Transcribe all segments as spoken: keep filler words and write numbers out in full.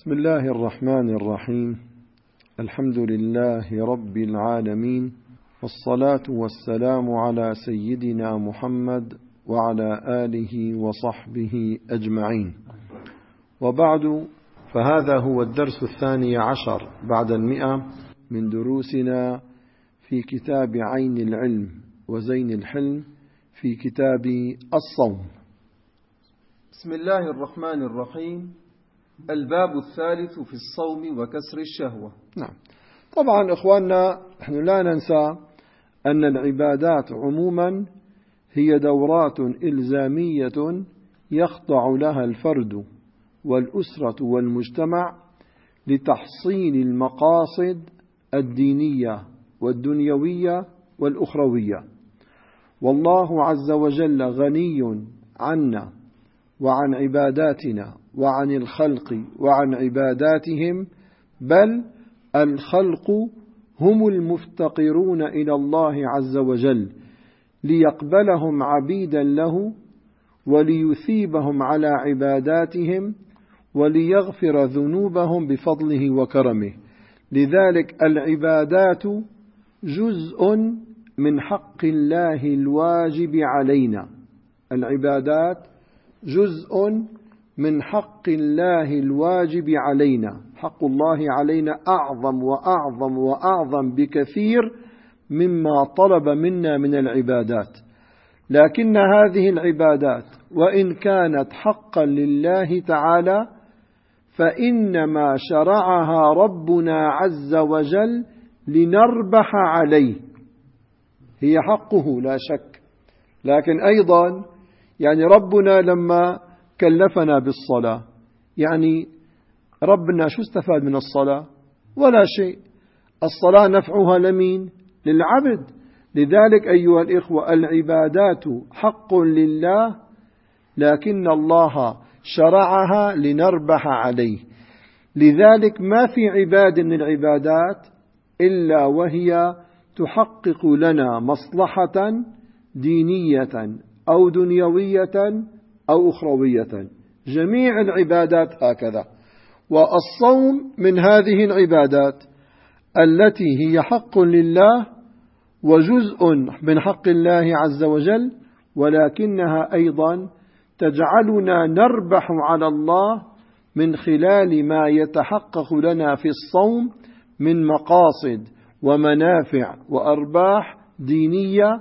بسم الله الرحمن الرحيم. الحمد لله رب العالمين، والصلاة والسلام على سيدنا محمد وعلى آله وصحبه أجمعين، وبعد، فهذا هو الدرس الثاني عشر بعد المئة من دروسنا في كتاب عين العلم وزين الحلم في كتاب الصوم. بسم الله الرحمن الرحيم. الباب الثالث في الصوم وكسر الشهوة. نعم، طبعا إخواننا، نحن لا ننسى أن العبادات عموما هي دورات إلزامية يخضع لها الفرد والأسرة والمجتمع لتحصيل المقاصد الدينية والدنيوية والأخروية، والله عز وجل غني عنا وعن عباداتنا وعن الخلق وعن عباداتهم، بل الخلق هم المفتقرون إلى الله عز وجل ليقبلهم عبيدا له وليثيبهم على عباداتهم وليغفر ذنوبهم بفضله وكرمه. لذلك العبادات جزء من حق الله الواجب علينا، العبادات جزء من حق الله الواجب علينا. حق الله علينا أعظم وأعظم وأعظم بكثير مما طلب منا من العبادات، لكن هذه العبادات وإن كانت حقا لله تعالى فإنما شرعها ربنا عز وجل لنربح عليه، هي حقه لا شك. لكن أيضا يعني ربنا لما كلفنا بالصلاة، يعني ربنا شو استفاد من الصلاة؟ ولا شيء. الصلاة نفعها لمين؟ للعبد. لذلك أيها الإخوة، العبادات حق لله، لكن الله شرعها لنربح عليه. لذلك ما في عبادة من العبادات إلا وهي تحقق لنا مصلحة دينية أو دنيوية أو أخروية. جميع العبادات هكذا، والصوم من هذه العبادات التي هي حق لله وجزء من حق الله عز وجل، ولكنها أيضا تجعلنا نربح على الله من خلال ما يتحقق لنا في الصوم من مقاصد ومنافع وأرباح دينية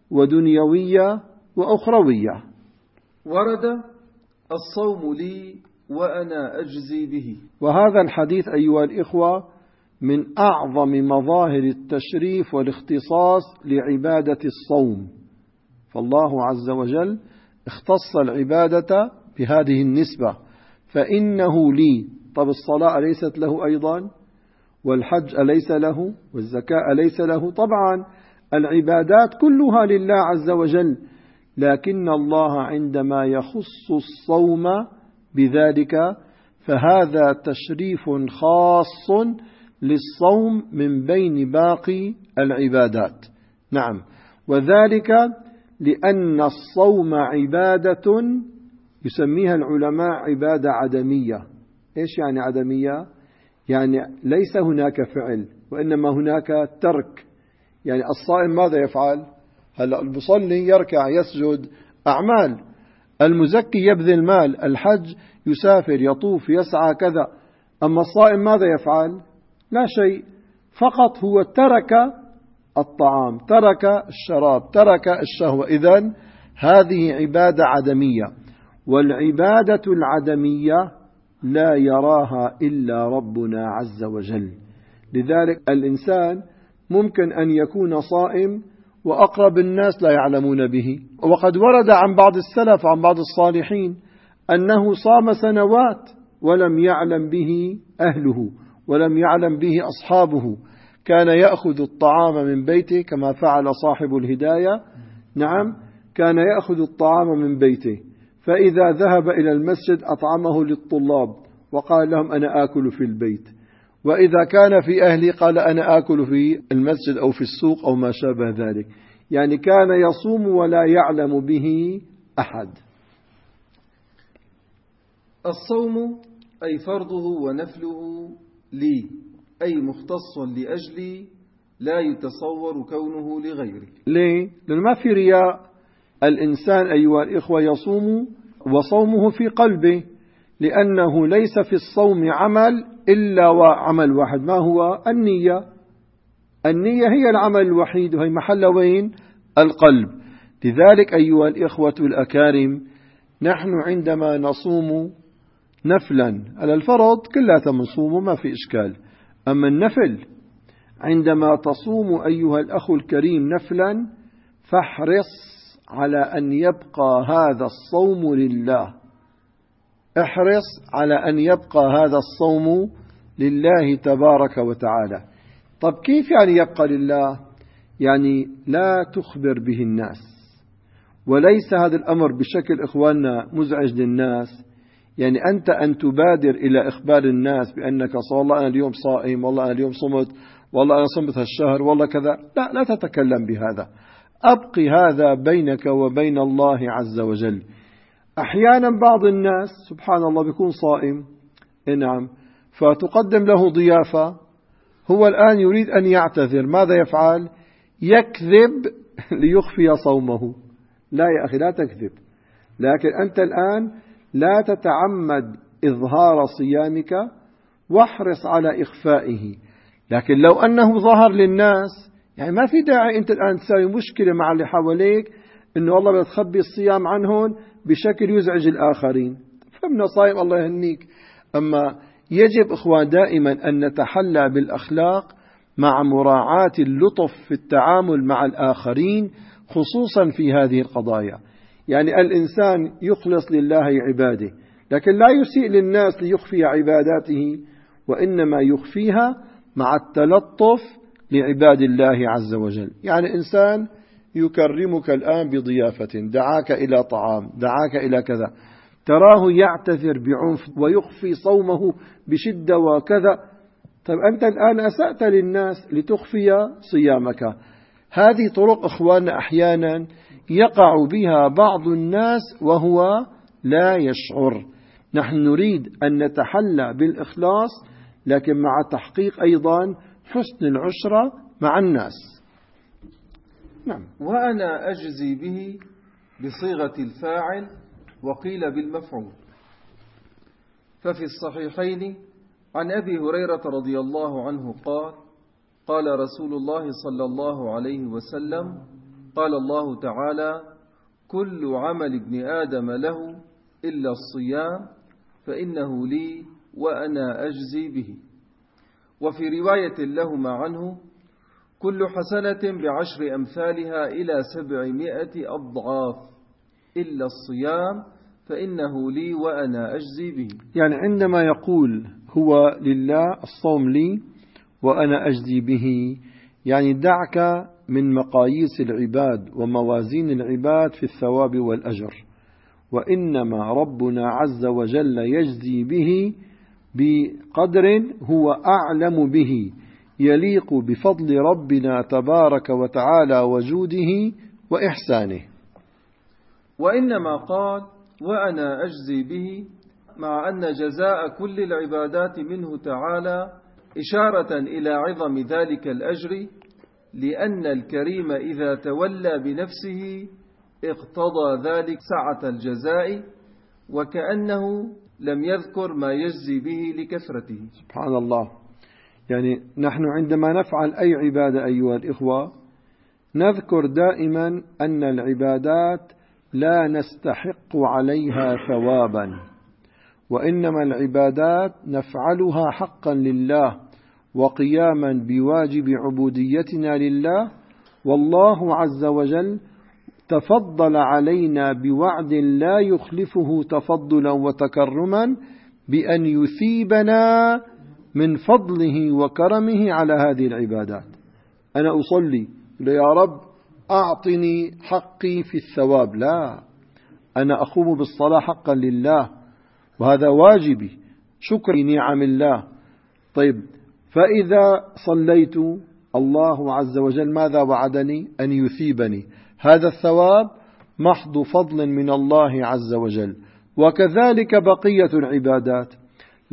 ودنيوية وأخروية. ورد الصوم لي وأنا أجزي به. وهذا الحديث أيها الإخوة من أعظم مظاهر التشريف والاختصاص لعبادة الصوم، فالله عز وجل اختص العبادة بهذه النسبة، فإنه لي. طب الصلاة أليست له أيضا؟ والحج أليس له؟ والزكاة أليس له؟ طبعا العبادات كلها لله عز وجل، لكن الله عندما يخص الصوم بذلك فهذا تشريف خاص للصوم من بين باقي العبادات. نعم، وذلك لأن الصوم عبادة يسميها العلماء عبادة عدمية. إيش يعني عدمية؟ يعني ليس هناك فعل وإنما هناك ترك. يعني الصائم ماذا يفعل؟ هلا المصلي يركع يسجد، أعمال. المزكي يبذل مال، الحج يسافر يطوف يسعى كذا. أما الصائم ماذا يفعل؟ لا شيء، فقط هو ترك الطعام، ترك الشراب، ترك الشهوة. إذن هذه عبادة عدمية، والعبادة العدمية لا يراها إلا ربنا عز وجل. لذلك الإنسان ممكن أن يكون صائم وأقرب الناس لا يعلمون به. وقد ورد عن بعض السلف عن بعض الصالحين أنه صام سنوات ولم يعلم به أهله ولم يعلم به أصحابه، كان يأخذ الطعام من بيته كما فعل صاحب الهداية. نعم، كان يأخذ الطعام من بيته، فإذا ذهب إلى المسجد أطعمه للطلاب وقال لهم أنا آكل في البيت، وإذا كان في أهلي قال أنا آكل في المسجد أو في السوق أو ما شابه ذلك. يعني كان يصوم ولا يعلم به أحد. الصوم أي فرضه ونفله لي، أي مختص لأجلي لا يتصور كونه لغيري. ليه؟ لأنه ما في رياء. الإنسان أيها الإخوة يصوم وصومه في قلبه، لأنه ليس في الصوم عمل إلا وعمل واحد، ما هو؟ النية. النية هي العمل الوحيد، وهي محل وين؟ القلب. لذلك أيها الإخوة الأكارم، نحن عندما نصوم نفلا على الفرض كلها منصوم ما في إشكال، أما النفل عندما تصوم أيها الأخ الكريم نفلا فاحرص على أن يبقى هذا الصوم لله. احرص على أن يبقى هذا الصوم لله تبارك وتعالى. طب كيف يعني يبقى لله؟ يعني لا تخبر به الناس، وليس هذا الأمر بشكل إخواننا مزعج للناس. يعني أنت أن تبادر إلى إخبار الناس بأنك والله أنا اليوم صائم، والله أنا اليوم صمت، والله أنا صمت هالشهر، والله كذا. لا لا تتكلم بهذا، أبقي هذا بينك وبين الله عز وجل. أحيانا بعض الناس سبحان الله بيكون صائم، نعم، فتقدم له ضيافة، هو الآن يريد أن يعتذر، ماذا يفعل؟ يكذب ليخفي صومه. لا يا أخي لا تكذب، لكن أنت الآن لا تتعمد إظهار صيامك، واحرص على إخفائه. لكن لو أنه ظهر للناس، يعني ما في داعي أنت الآن تساوي مشكلة مع اللي حواليك إنه والله بتخبي الصيام عنهم بشكل يزعج الآخرين. فمن صايم الله يهنيك. أما يجب إخوان دائما أن نتحلى بالأخلاق مع مراعاة اللطف في التعامل مع الآخرين، خصوصا في هذه القضايا. يعني الإنسان يخلص لله عباده، لكن لا يسيء للناس ليخفي عباداته، وإنما يخفيها مع التلطف لعباد الله عز وجل. يعني إنسان يكرمك الآن بضيافة، دعاك إلى طعام، دعاك إلى كذا، تراه يعتذر بعنف ويخفي صومه بشدة وكذا. طيب أنت الآن أسأت للناس لتخفي صيامك. هذه طرق إخواننا أحيانا يقع بها بعض الناس وهو لا يشعر. نحن نريد أن نتحلى بالإخلاص، لكن مع تحقيق أيضا حسن العشرة مع الناس. نعم. وأنا أجزي به بصيغة الفاعل، وقيل بالمفعول. ففي الصحيحين عن أبي هريرة رضي الله عنه قال: قال رسول الله صلى الله عليه وسلم: قال الله تعالى: كل عمل ابن آدم له إلا الصيام فإنه لي وأنا أجزي به. وفي رواية لهما عنه: كل حسنة بعشر أمثالها إلى سبعمائة أضعاف إلا الصيام فإنه لي وأنا أجزي به. يعني عندما يقول هو لله الصوم لي وأنا أجزي به، يعني دعك من مقاييس العباد وموازين العباد في الثواب والأجر، وإنما ربنا عز وجل يجزي به بقدر هو أعلم به، يليق بفضل ربنا تبارك وتعالى وجوده وإحسانه. وإنما قال: وأنا أجزي به، مع أن جزاء كل العبادات منه تعالى إشارة إلى عظم ذلك الأجر، لأن الكريم إذا تولى بنفسه اقتضى ذلك سعة الجزاء، وكأنه لم يذكر ما يجزي به لكثرته. سبحان الله. يعني نحن عندما نفعل أي عبادة أيها الإخوة نذكر دائما أن العبادات لا نستحق عليها ثوابا، وإنما العبادات نفعلها حقا لله وقياما بواجب عبوديتنا لله. والله عز وجل تفضل علينا بوعد لا يخلفه تفضلا وتكرما، بأن يثيبنا من فضله وكرمه على هذه العبادات. أنا أصلي يا رب أعطني حقي في الثواب، لا، أنا أقوم بالصلاة حقا لله وهذا واجبي، شكر نعم الله. طيب فإذا صليت الله عز وجل ماذا وعدني؟ أن يثيبني، هذا الثواب محض فضل من الله عز وجل. وكذلك بقية العبادات،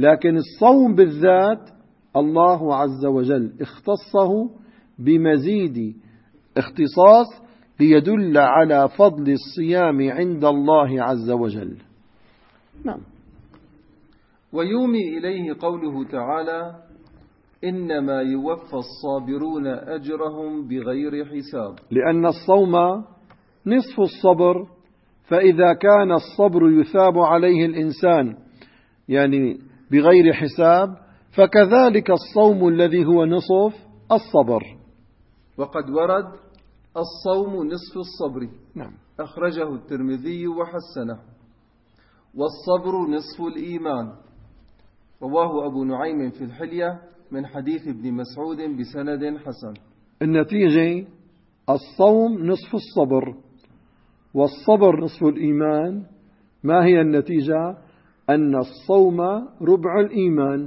لكن الصوم بالذات الله عز وجل اختصه بمزيد اختصاص ليدل على فضل الصيام عند الله عز وجل. نعم. ويومي إليه قوله تعالى: إنما يوفى الصابرون أجرهم بغير حساب. لأن الصوم نصف الصبر، فإذا كان الصبر يثاب عليه الإنسان يعني بغير حساب، فكذلك الصوم الذي هو نصف الصبر. وقد ورد الصوم نصف الصبر. نعم. أخرجه الترمذي وحسنه. والصبر نصف الإيمان. رواه أبو نعيم في الحلية من حديث ابن مسعود بسند حسن. النتيجة الصوم نصف الصبر والصبر نصف الإيمان. ما هي النتيجة؟ أن الصوم ربع الإيمان.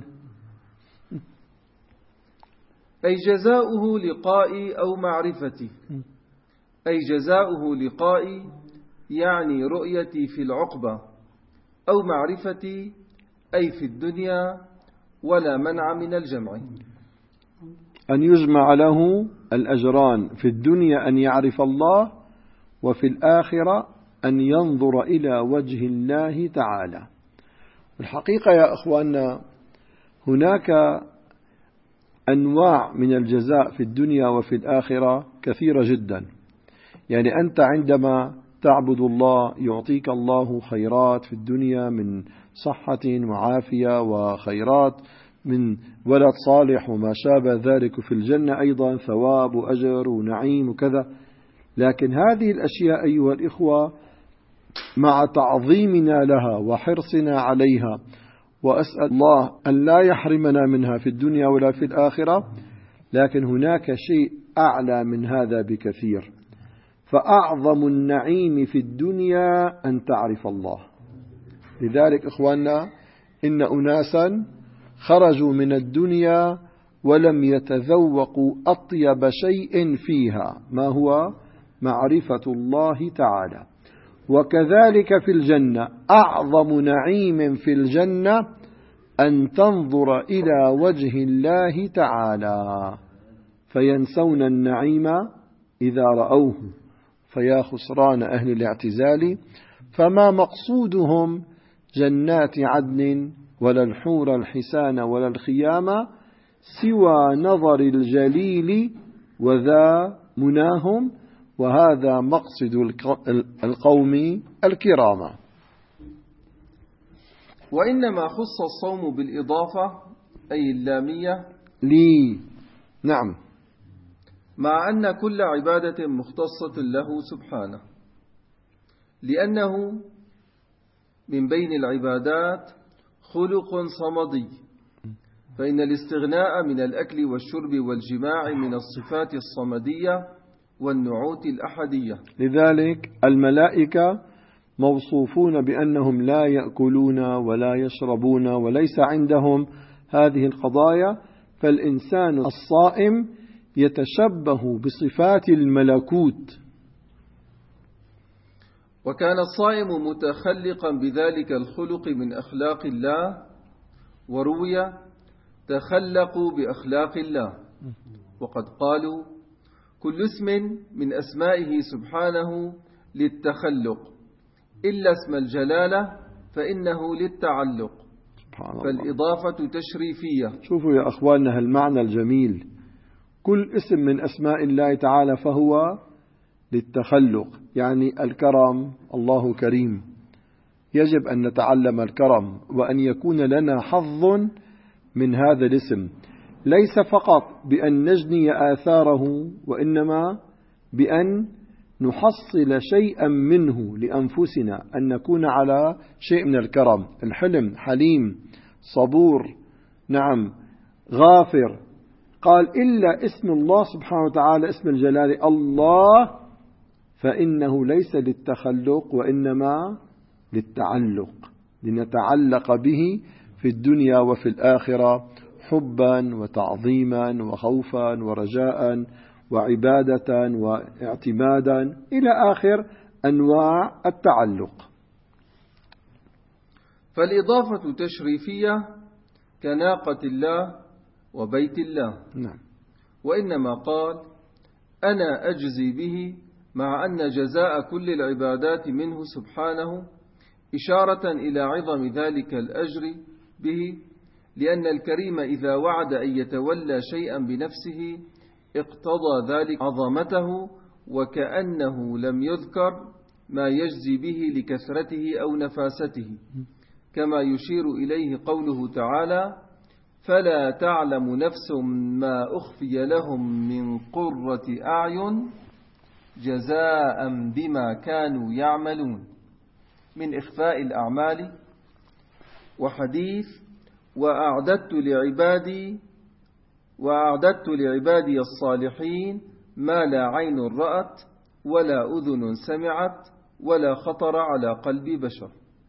أي جزاؤه لقائي أو معرفتي. أي جزاؤه لقائي يعني رؤيتي في العقبة، أو معرفتي أي في الدنيا، ولا منع من الجمع. أن يجمع له الأجران، في الدنيا أن يعرف الله، وفي الآخرة أن ينظر إلى وجه الله تعالى. الحقيقة يا أخواننا هناك أنواع من الجزاء في الدنيا وفي الآخرة كثيرة جدا. يعني أنت عندما تعبد الله يعطيك الله خيرات في الدنيا من صحة وعافية، وخيرات من ولد صالح وما شابه ذلك، في الجنة أيضا ثواب وأجر ونعيم وكذا. لكن هذه الأشياء أيها الإخوة مع تعظيمنا لها وحرصنا عليها، وأسأل الله أن لا يحرمنا منها في الدنيا ولا في الآخرة، لكن هناك شيء أعلى من هذا بكثير. فأعظم النعيم في الدنيا أن تعرف الله. لذلك إخواننا إن أناسا خرجوا من الدنيا ولم يتذوقوا أطيب شيء فيها، ما هو معرفة الله تعالى. وكذلك في الجنة أعظم نعيم في الجنة أن تنظر إلى وجه الله تعالى، فينسون النعيم إذا رأوه، فيا خسران أهل الاعتزال. فما مقصودهم جنات عدن ولا الحور الحسان ولا الخيام سوى نظر الجليل، وذا مناهم، وهذا مقصد القوم الكرام. وإنما خص الصوم بالإضافة أي اللامية لي. نعم. مع أن كل عبادة مختصة له سبحانه، لأنه من بين العبادات خلق صمدي، فإن الاستغناء من الأكل والشرب والجماع من الصفات الصمدية والنعوت الأحدية. لذلك الملائكة موصوفون بأنهم لا يأكلون ولا يشربون وليس عندهم هذه القضايا، فالإنسان الصائم يتشبه بصفات الملكوت. وكان الصائم متخلقا بذلك الخلق من أخلاق الله، وروي تخلقوا بأخلاق الله. وقد قالوا كل اسم من أسمائه سبحانه للتخلق إلا اسم الجلالة فإنه للتعلق، فالإضافة تشريفية. شوفوا يا أخواننا هالمعنى الجميل، كل اسم من أسماء الله تعالى فهو للتخلق، يعني الكرم، الله كريم، يجب أن نتعلم الكرم وأن يكون لنا حظ من هذا الاسم، ليس فقط بأن نجني آثاره، وإنما بأن نحصل شيئا منه لأنفسنا، أن نكون على شيء من الكرم، الحلم، حليم، صبور، نعم، غافر. قال إلا اسم الله سبحانه وتعالى اسم الجلال الله، فإنه ليس للتخلق وإنما للتعلق، لنتعلق به في الدنيا وفي الآخرة حبا وتعظيما وخوفا ورجاء وعبادة واعتمادا إلى آخر أنواع التعلق. فالإضافة تشريفية كناقة الله وبيت الله. نعم. وإنما قال أنا أجزي به، مع أن جزاء كل العبادات منه سبحانه، إشارة إلى عظم ذلك الأجر به، لأن الكريم إذا وعد أن يتولى شيئا بنفسه اقتضى ذلك عظمته، وكأنه لم يذكر ما يجزي به لكثرته أو نفاسته، كما يشير إليه قوله تعالى فلا تعلم نفس ما أخفي لهم من قرة أعين جزاء بما كانوا يعملون، من إخفاء الأعمال. وحديث وأعددت لعبادي وأعددت لعبادي الصالحين ما لا عين رأت ولا أذن سمعت ولا خطر على قلب بشر.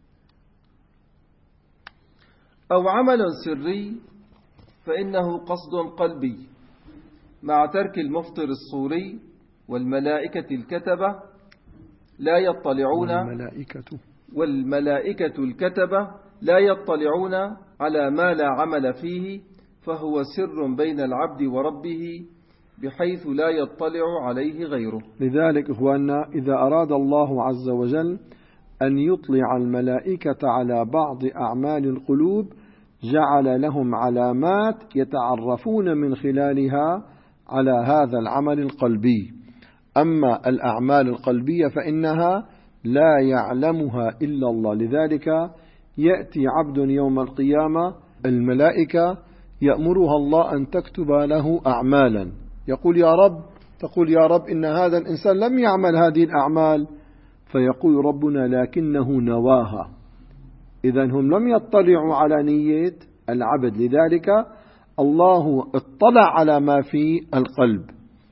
أو عمل سري فإنه قصد قلبي مع ترك المفطر الصوري، والملائكة الكتبة لا يطلعون والملائكة والملائكة الكتبة لا يطلعون على ما لا عمل فيه، فهو سر بين العبد وربه بحيث لا يطلع عليه غيره. لذلك إخواننا إذا أراد الله عز وجل أن يطلع الملائكة على بعض أعمال القلوب جعل لهم علامات يتعرفون من خلالها على هذا العمل القلبي. أما الأعمال القلبية فإنها لا يعلمها إلا الله. لذلك يأتي عبد يوم القيامة الملائكة يأمرها الله أن تكتب له أعمالا، يقول يا رب تقول يا رب إن هذا الإنسان لم يعمل هذه الأعمال، فيقول ربنا لكنه نواها. إذن هم لم يطلعوا على نية العبد، لذلك الله اطلع على ما في القلب.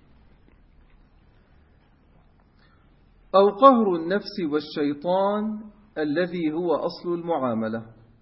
أو قهر النفس والشيطان الذي هو أصل المعاملة،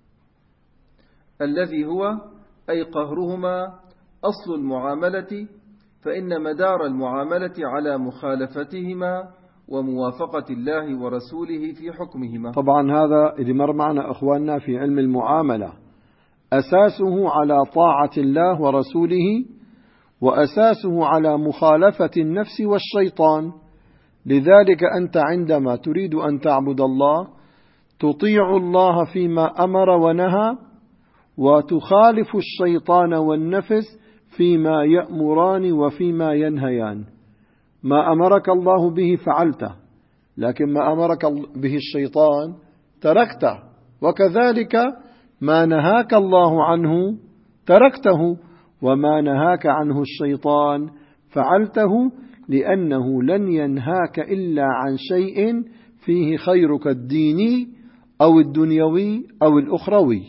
الذي هو أي قهرهما أصل المعاملة، فإن مدار المعاملة على مخالفتهما وموافقة الله ورسوله في حكمهما. طبعا هذا اللي مر معنا أخواننا في علم المعاملة أساسه على طاعة الله ورسوله، وأساسه على مخالفة النفس والشيطان. لذلك أنت عندما تريد أن تعبد الله تطيع الله فيما أمر ونهى، وتخالف الشيطان والنفس فيما يأمران وفيما ينهيان. ما أمرك الله به فعلته، لكن ما أمرك به الشيطان تركته، وكذلك ما نهاك الله عنه تركته، وما نهاك عنه الشيطان فعلته، لأنه لن ينهاك إلا عن شيء فيه خيرك الديني أو الدنيوي أو الأخروي.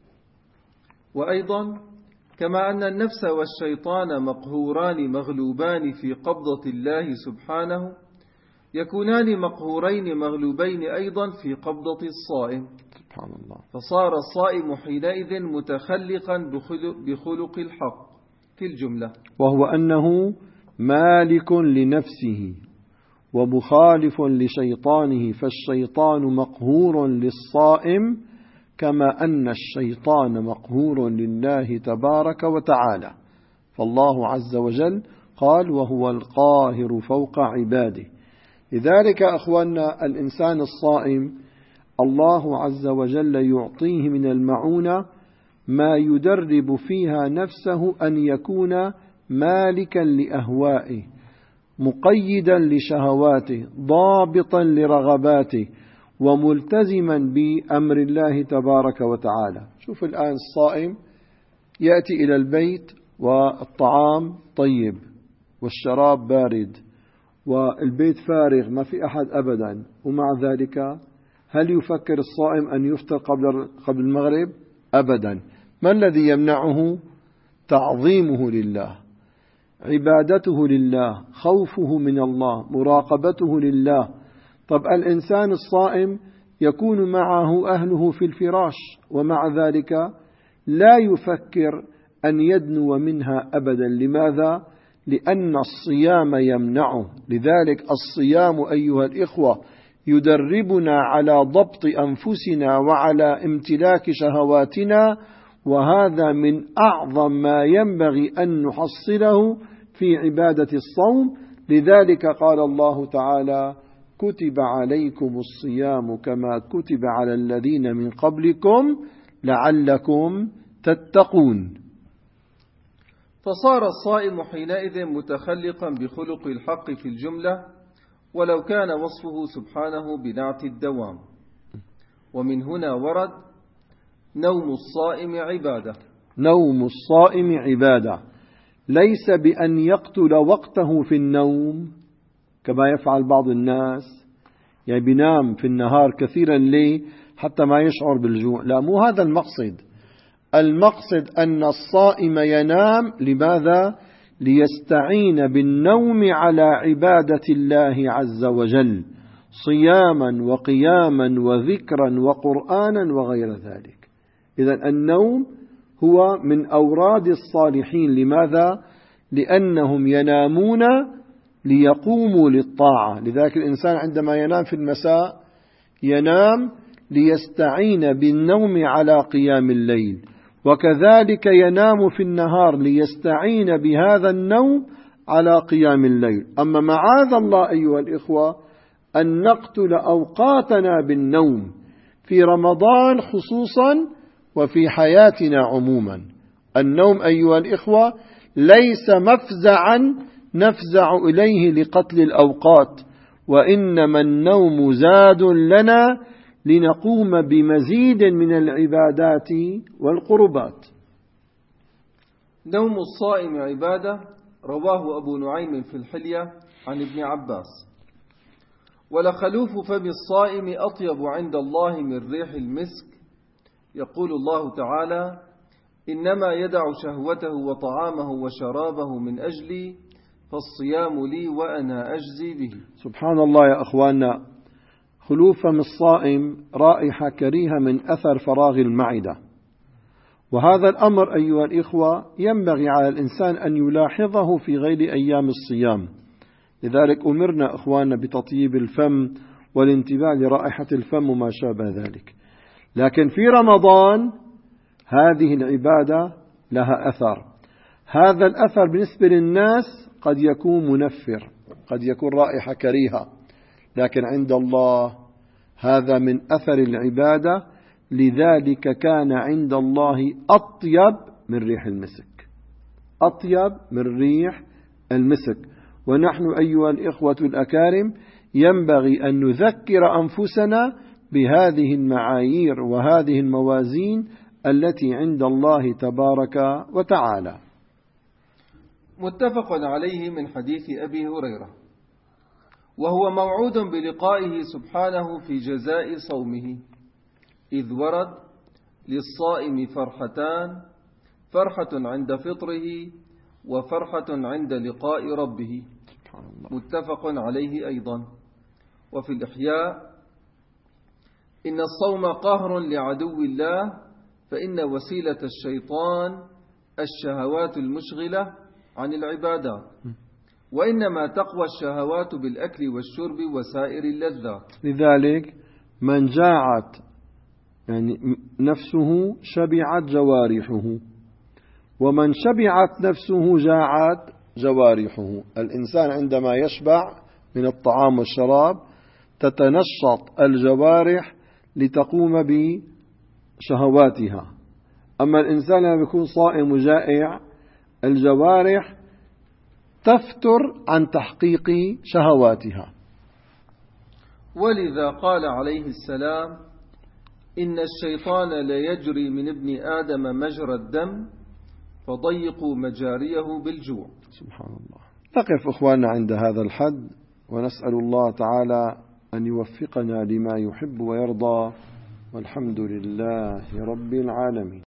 وأيضا كما أن النفس والشيطان مقهوران مغلوبان في قبضة الله سبحانه، يكونان مقهورين مغلوبين أيضا في قبضة الصائم، سبحان الله. فصار الصائم حينئذ متخلقا بخلق الحق في الجملة، وهو أنه مالك لنفسه ومخالف لشيطانه، فالشيطان مقهور للصائم كما أن الشيطان مقهور لله تبارك وتعالى. فالله عز وجل قال وهو القاهر فوق عباده. لذلك أخواننا الإنسان الصائم الله عز وجل يعطيه من المعونة ما يدرب فيها نفسه أن يكون مالكا لأهوائه، مقيدا لشهواته، ضابطا لرغباته، وملتزما بأمر الله تبارك وتعالى. شوف الآن الصائم يأتي إلى البيت والطعام طيب والشراب بارد والبيت فارغ ما في أحد أبدا، ومع ذلك هل يفكر الصائم أن يفطر قبل قبل المغرب؟ أبدا. ما الذي يمنعه؟ تعظيمه لله، عبادته لله، خوفه من الله، مراقبته لله. طب الإنسان الصائم يكون معه أهله في الفراش، ومع ذلك لا يفكر أن يدنو منها أبدا. لماذا؟ لأن الصيام يمنعه. لذلك الصيام أيها الإخوة يدربنا على ضبط أنفسنا وعلى امتلاك شهواتنا وهذا من أعظم ما ينبغي أن نحصله في عبادة الصوم. لذلك قال الله تعالى: كتب عليكم الصيام كما كتب على الذين من قبلكم لعلكم تتقون. فصار الصائم حينئذ متخلقا بخلق الحق في الجملة، ولو كان وصفه سبحانه بنعت الدوام. ومن هنا ورد نوم الصائم عبادة. نوم الصائم عبادة، ليس بأن يقتل وقته في النوم كما يفعل بعض الناس، يعني بينام في النهار كثيرا ليه؟ حتى ما يشعر بالجوع. لا، مو هذا المقصد. المقصد أن الصائم ينام لماذا؟ ليستعين بالنوم على عبادة الله عز وجل، صياما وقياما وذكرا وقرآنا وغير ذلك. إذن النوم هو من أوراد الصالحين. لماذا؟ لأنهم ينامون ليقوموا للطاعة. لذلك الإنسان عندما ينام في المساء ينام ليستعين بالنوم على قيام الليل، وكذلك ينام في النهار ليستعين بهذا النوم على قيام الليل. أما معاذ الله أيها الإخوة أن نقتل أوقاتنا بالنوم في رمضان خصوصا وفي حياتنا عموما. النوم أيها الإخوة ليس مفزعا نفزع إليه لقتل الأوقات، وإنما النوم زاد لنا لنقوم بمزيد من العبادات والقربات. نوم الصائم عبادة، رواه أبو نعيم في الحلية عن ابن عباس. ولخلوف فم الصائم أطيب عند الله من ريح المسك. يقول الله تعالى: إنما يدع شهوته وطعامه وشرابه من أجلي فالصيام لي وأنا أجزي به. سبحان الله يا أخواننا، خلوف فم الصائم رائحة كريهة من أثر فراغ المعدة، وهذا الأمر أيها الإخوة ينبغي على الإنسان أن يلاحظه في غير أيام الصيام. لذلك أمرنا أخواننا بتطيب الفم والانتباه لرائحة الفم وما شابه ذلك. لكن في رمضان هذه العبادة لها أثر. هذا الأثر بالنسبة للناس قد يكون منفر، قد يكون رائحة كريهة، لكن عند الله هذا من أثر العبادة. لذلك كان عند الله أطيب من ريح المسك، أطيب من ريح المسك. ونحن أيها الإخوة الأكارم ينبغي أن نذكر أنفسنا بهذه المعايير وهذه الموازين التي عند الله تبارك وتعالى. متفق عليه من حديث أبي هريرة، وهو موعود بلقائه سبحانه في جزاء صومه، إذ ورد: للصائم فرحتان، فرحة عند فطره وفرحة عند لقاء ربه. متفق عليه أيضا. وفي الإحياء: إن الصوم قهر لعدو الله، فإن وسيلة الشيطان الشهوات المشغلة عن العبادات، وإنما تقوى الشهوات بالأكل والشرب وسائر اللذات. لذلك من جاعت يعني نفسه شبعت جوارحه، ومن شبعت نفسه جاعت جوارحه. الإنسان عندما يشبع من الطعام والشراب تتنشط الجوارح لتقوم بشهواتها. أما الإنسان لما يكون صائم وجائع الجوارح تفتر عن تحقيق شهواتها. ولذا قال عليه السلام: إن الشيطان لا يجري من ابن آدم مجرى الدم فضيقوا مجاريه بالجوع. سبحان الله. نقف أخواننا عند هذا الحد، ونسأل الله تعالى أن يوفقنا لما يحب ويرضى، والحمد لله رب العالمين.